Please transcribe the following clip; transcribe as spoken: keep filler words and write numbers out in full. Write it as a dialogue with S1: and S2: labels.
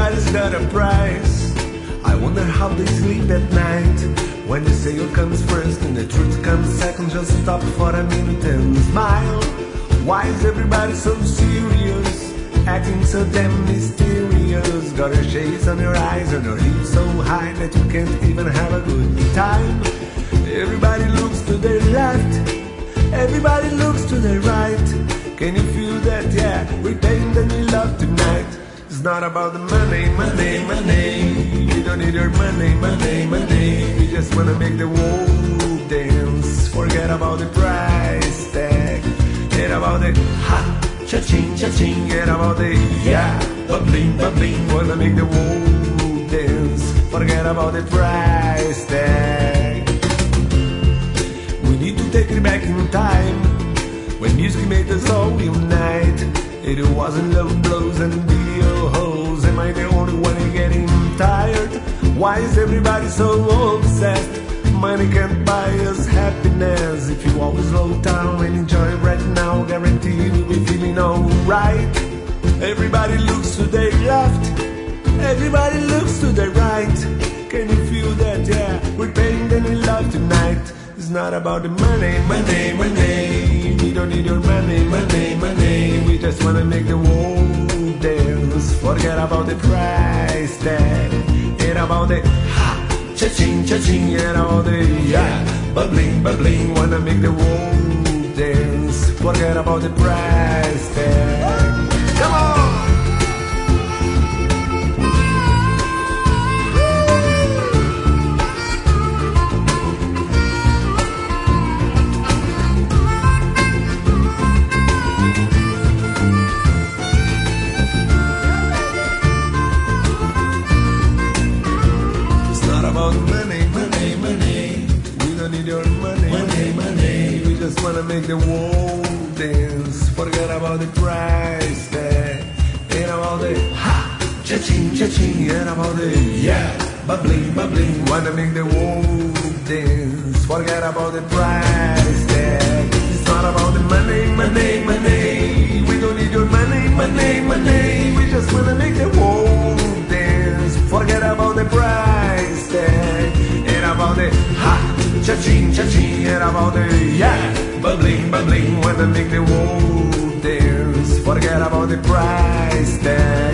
S1: everybody's got a price. I wonder how they sleep at night, when the sale comes first and the truth comes second. Just stop for a minute and smile. Why is everybody so serious, acting so damn mysterious? Got your shades on your eyes and your heels so high that you can't even have a good time. Everybody looks to their left, everybody looks to their right. Can you feel that? Yeah, we're paying the new love tonight. It's not about the money, money, money. We don't need your money, money, money. We just wanna make the world dance. Forget about the price tag. Get about the ha, cha-ching, cha-ching. Get about the yeah, bubbling, bubbling. Wanna make the world dance. Forget about the price tag. We need to take it back in time, when music made us all unite. It wasn't love blows and video hoes. Am I the only one getting tired? Why is everybody so obsessed? Money can't buy us happiness. If you always slow down and enjoy right now, guarantee you'll be feeling alright. Everybody looks to their left, everybody looks to their right. Can you feel that? Yeah, we're paying the new love tonight. It's not about the money, money, money. We don't need your money, money, money. We just wanna make the world dance. Forget about the price tag. Get about the ha, cha-ching, cha-ching. Get about the yeah, bubbling, bubbling. Wanna make the world dance. Forget about the price tag. Come on! Money, money, money. We don't need your money, money, money. We just wanna make the world dance. Forget about the price tag. Ain't about the ha, cha-ching, cha-ching. Ain't about the yeah, bubbling, bubbling. Wanna make the world dance. Forget about the price tag. It's not about the money, money, money. We don't need your money, money, money. We just wanna make the world dance. Forget about the price tag. Ain't about the ha, cha-ching, cha-ching. Ain't about the yeah, bubbling, bubbling. Wanna make the world dance. Forget about the price tag.